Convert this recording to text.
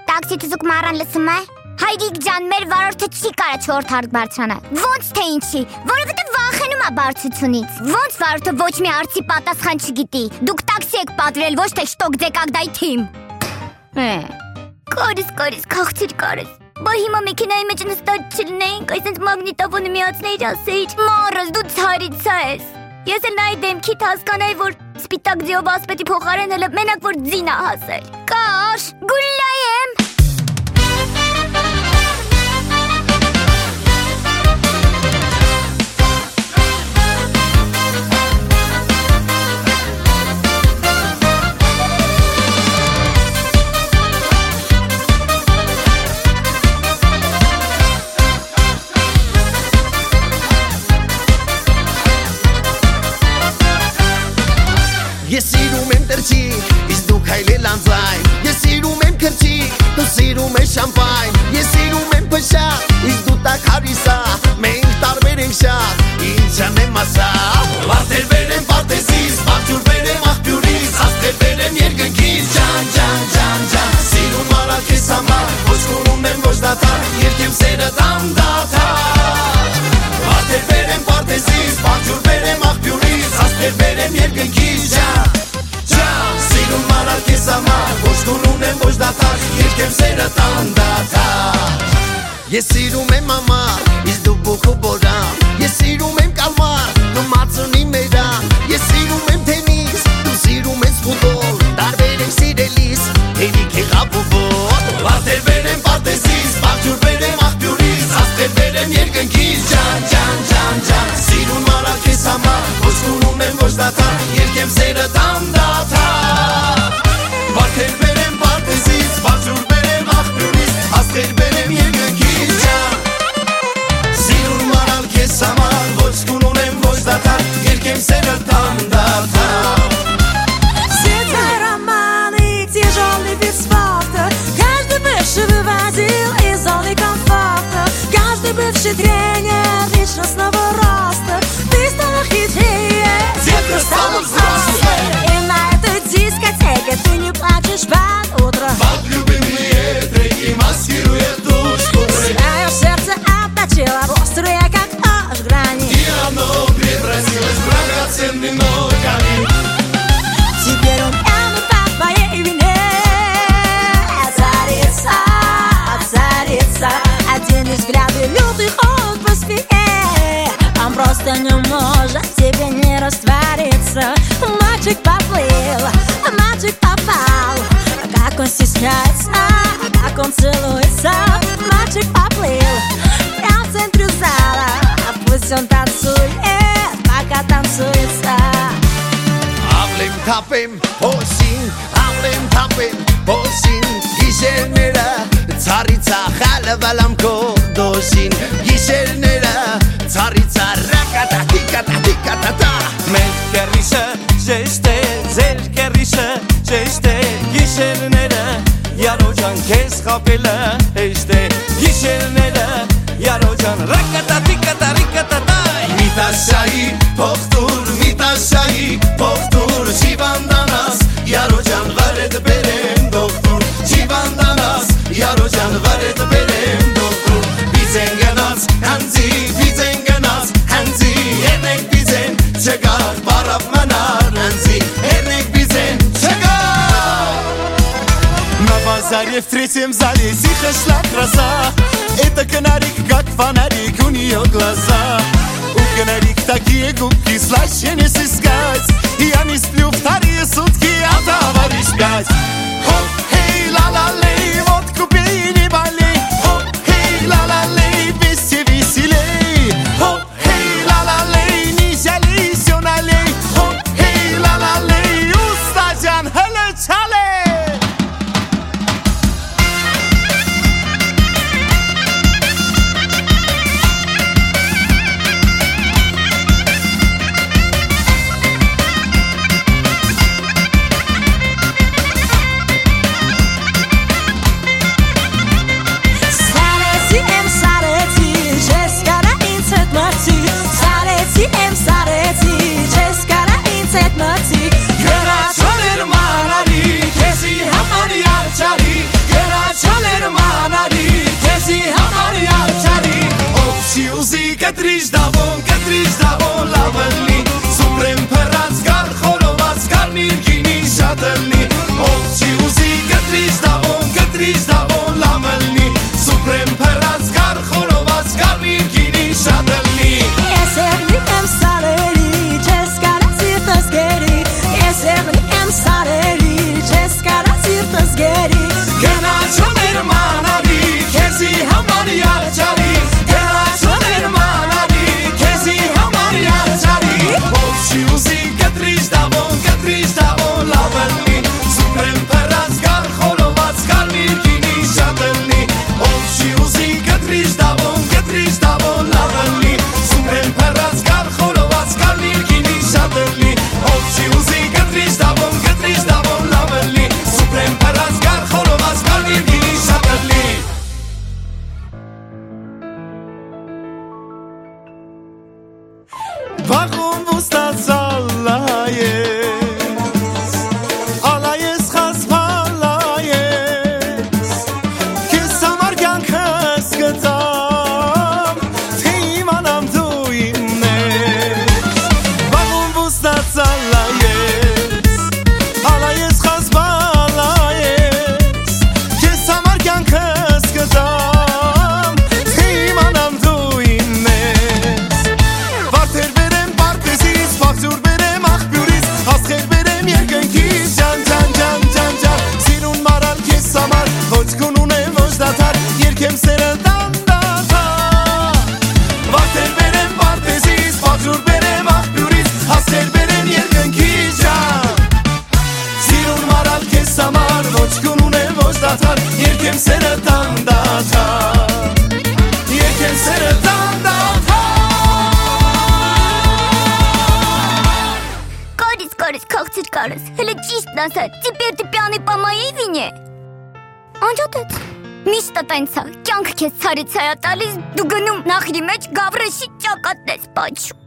տաքսի թզուկ Մարան լսում է։ Հայրիկ ջան, մեր վարորդը չի կարա 4 հարկ բարձրանալ։ Ոնց թե ինչի, որովհետև վախենում է բարձությունից։ Ոնց վարորդը ոչ մի հարցի պատասխան չգիտի։ Դուք տաքսի եք պատվիրել, ոչ թե շտոկ դեկագդայ թիմ։ Կորիս, քաղցիր կարես։ Բա հիմա մեքենայի մեջ նստած չլինեինք, այսինչ մագնիտոֆոնը միացնեիր ասեիր, Մարս, դու ցարից ես։ Ես էլ նայի դեմքիդ հասկանայի, որ սպիտակ ձիով ասպետի փոխարեն հələ մենակ որ ձին ա հասել։ Կաշ, գուլլայեմ։ Ես սիրում եմ տրճի, իսկ դու քայլել անձայն։ Ես սիրում եմ քրճի, դու սիրում ես շամպայն։ Ես սիրում եմ փշակ, իսկ դու տաք հարիսա։ Մենք տարբեր ենք շատ, ինչ անեմ ասա։ Վարտերվեր եմ պարտեզից, վաղջուրվեր եմ աղբյուրից, աստերվեր եմ երկնքից, ջան, ջան, ջան, ջան։ Սիրում արալ քեզ համար, ոչ կունում եմ ոչ դատար, երկեմ սերը տամ դատար։ Վարտերվեր եմ պարտեզից, վաղջուրվեր եմ աղբյուրից, աստերվեր եմ երկնքից, ջան։ Սիրում արալ քեզ համար, ոչ կունում եմ ոչ դատար, երկեմ սերը տամ դատար։ Ես սիրում եմ ամար, իսկ դու բուխու բորան։ Ես սիրում եմ կալմար, դու մածունի մերան։ Ես սիրում եմ թենիս, դու սիրում ես ֆուտբոլ, տարբեր ենք սիրելիս, հերիք եղավ ու ոտք։ Վարտերվեր եմ պարտեզից, վաղջուրվեր եմ աղբյուրից, աստերվեր եմ երկնքից, ջան, ջան, ջան, ջան։ Սիրում արալ քեզ համար, ոչ կունում եմ ոչ դատար, երկեմ սերը տամ դատար։ Վարտերվեր եմ պարտեզից, վաղջուրվեր եմ աղբյուրից, աստերվեր եմ երկնքից, ջան։ Սիրում արալ քեզ համար, ոչ կունում եմ ոչ դատար, երկեմ սերը տամ դատար։ Все романы, тяжелый вид спорта, каждый бывший выводил из зоны комфорта, каждый бывший тренер личностного роста. Ты стала хитрее, Детка стала взрослой, и на этой дискотеке ты не плачешь под утро. под любимые треки маскирует душу. Свое сердце отточила в острые, как нож грани. И оно превратилось в драгоценный камень. Теперь умею по твоей вине царица, один взгляд и лютый холод по спине. Он просто не может тебе не раствориться. Мальчик поплыл, мальчик попал. Как он стесняется, как он целуется. Мальчик поплыл прямо в центре зала. Пусть он танцует, пока танцуется. Avlem tapem hosin, avlem tapem hosin. Gişernera, tsaritsa xalvalam kodosin. Gişernera, tsaritsa rakata tikata tikata. Melkerişe, jeste, zelkerişe, jeste. Gişernera, yarocan kes kapela, işte. Gişernera, yarocan rakata tikata rikata. Mitaşayı pohtur, mitaşayı pohtur. Civandanas, yarocan vared berem doktor. Civandanas, yarocan vared berem doktor. Bizengenas, hanzi, enek bizen çegar, barab manar hanzi, enek bizen çegar. На базаре в третьем зале тихо шла краса. Это канарик, как фонарик, у нее глаза. У канарик такие губки, слаще не сыскать. Я не сплю вторые сутки, а товарищ 5. Хоп, хей, ла-ла-лей, водку пей, не болей. Хоп, хей, ла-ла-лей, вместе веселей. Хоп, хей, ла-ла-лей, не жалей, все налей. Хоп, хей, ла-ла-лей, устадян, хеле-чалей. կտրիշ դավոն լավնի Սուպրեմ պրած գար խորոված գար միրգինի շատլնի Ով չի ուզի կտրիշ դավոն լավնի Սուպրեմ պրած գար խորոված գար միրգինի շատլնի Ես եմ սարերի չես կարած իրտս գերի Ես եմ սարերի չես կարած իրտս գերի Գնաչոներ մանավի քեզի համար յարջարի Գնաչոներ մանավի քեզի համար յարջարի Ով չի ուզի կտրիշ դավոն լավնի Սուպրեմ պրած գար խորոված գար միրգինի շատլնի Ով չի ուզի կտրիշ դավոն լավնի Սուպրեմ պրած գար խորոված գար միրգինի շատլնի Ով չի ուզի կտրիշ դավոն լավնի Սուպրեմ պրած գար խորոված գար միրգինի շատլնի Բաղում վուստած ալայես խասպալայես Կես համար կյանքս գտամ թե իմանամ դու իմն ես Բաղում վուստած ալայես խասպալայես Կես համար կյանքս գտամ թե իմանամ դու իմն ես Վարդեր բերեմ պարտեզից, վաղձյուր բերեմ աղբյուրից Աստղեր բերեմ երկնքից, ջան Սիրուն մարալ քեզ համար, ոչ գունուն է ոչ դադար Երկեմ սերը դանդադար Վարդեր բերեմ պարտեզից, վաղձյուր բերեմ աղբյուրից Աստղեր բերեմ երկնքից, ջան Սիրուն մարալ քեզ համար, ոչ գունուն է ոչ դադար Երկեմ սերը դանդադար Երկեմ սերը դանդադար Կարես քաղցիր կարես Հələ ճիշտն ասած Տիպեր տիպյանի պամայի վինե Անջատեց Միշտ տենցա Կյանքը քեզ ցարից հայա տալիս Դու գնում նախրի մեջ գավրեշի ճակատես պաչու